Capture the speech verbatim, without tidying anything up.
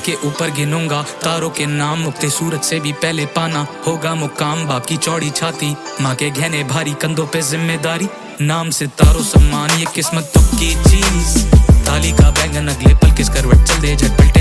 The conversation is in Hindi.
के ऊपर गिनूंगा तारों के नाम, उगते सूरज से भी पहले पाना होगा मुकाम। बाप की चौड़ी छाती, माँ के गहने भारी, कंधों पे जिम्मेदारी, नाम सितारों सम्मान, ये किस्मत तुक की चीज। थाली का बैंगन अगले पल किस करवट चल दे झटपट